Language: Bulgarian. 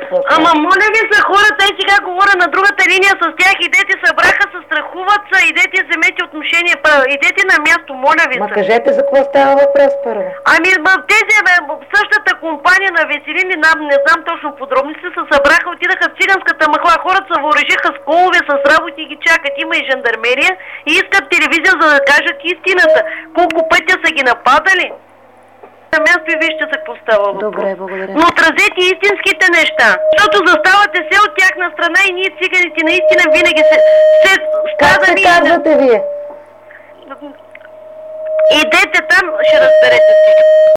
какво става. Ама моля ви за хората, и сега говоря на другата линия с тях, идете събраха, се страхуват се, идете вземете отношение, идете на място, моля ви Ма се. кажете за какво става въпрос първо. Ами тези, същата компания на Веселин, не знам точно подробности, се събраха, отидаха в циганската махла, хората се въоръжиха с колове, с работи и ги чакат, има и жандармерия и искат телевизия, за да кажат истината. Колко пътя са ги нападали? На място и вижте се какво става въпрос. Добре, благодаря. Но отразете истинските неща, защото заставате се от тяхна страна и ние циганите наистина винаги се Как се казвате вие? Идете там, ще разберете всичко.